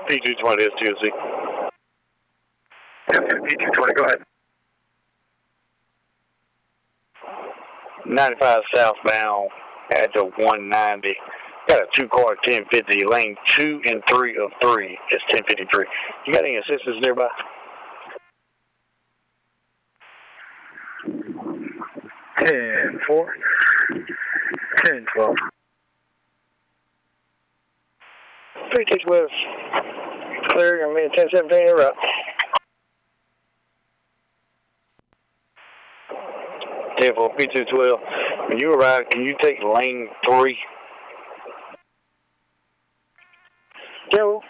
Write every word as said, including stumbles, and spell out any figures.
P two twenty is T O C. P two twenty, go ahead. ninety-five southbound at the one ninety. Got a two-car ten fifty, lane two and three of three. It's ten fifty-three. You got any assistance nearby? ten four. ten twelve. three six West. Clear, I'm in ten seventeen, you're right. ten four, P two twelve. When you arrive, can you take lane three? Joe,